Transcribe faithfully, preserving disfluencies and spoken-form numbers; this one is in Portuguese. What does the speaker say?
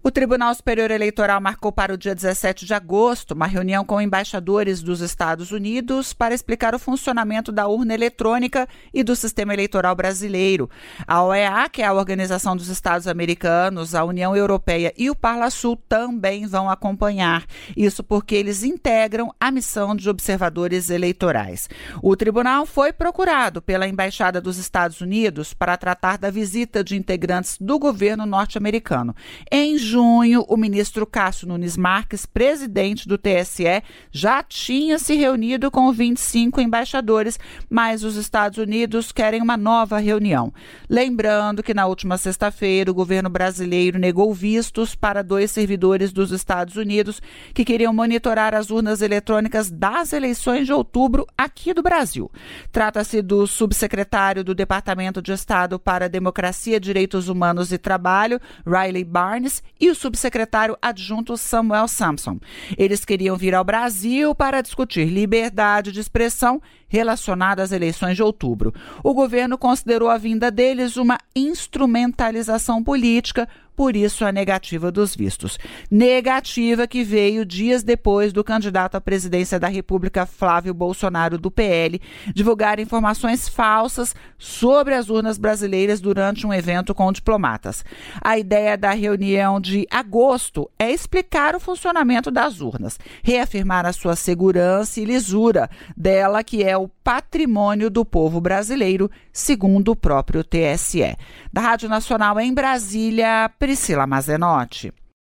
O Tribunal Superior Eleitoral marcou para o dia dezessete de agosto uma reunião com embaixadores dos Estados Unidos para explicar o funcionamento da urna eletrônica e do sistema eleitoral brasileiro. A O E A, que é a Organização dos Estados Americanos, a União Europeia e o Parlasul também vão acompanhar. Isso porque eles integram a missão de observadores eleitorais. O tribunal foi procurado pela Embaixada dos Estados Unidos para tratar da visita de integrantes do governo norte-americano. Em junho, o ministro Cássio Nunes Marques, presidente do T S E, já tinha se reunido com vinte e cinco embaixadores, mas os Estados Unidos querem uma nova reunião. Lembrando que na última sexta-feira o governo brasileiro negou vistos para dois servidores dos Estados Unidos que queriam monitorar as urnas eletrônicas das eleições de outubro aqui do Brasil. Trata-se do subsecretário do Departamento de Estado para a Democracia, Direitos Humanos e Trabalho, Riley Barnes, e o subsecretário adjunto Samuel Sampson. Eles queriam vir ao Brasil para discutir liberdade de expressão relacionada às eleições de outubro. O governo considerou a vinda deles uma instrumentalização política, por isso a negativa dos vistos. Negativa que veio dias depois do candidato à presidência da República, Flávio Bolsonaro, do P L, divulgar informações falsas sobre as urnas brasileiras durante um evento com diplomatas. A ideia da reunião de agosto é explicar o funcionamento das urnas, reafirmar a sua segurança e lisura dela, que é o patrimônio do povo brasileiro, segundo o próprio T S E. Da Rádio Nacional em Brasília, Priscila Mazenotti.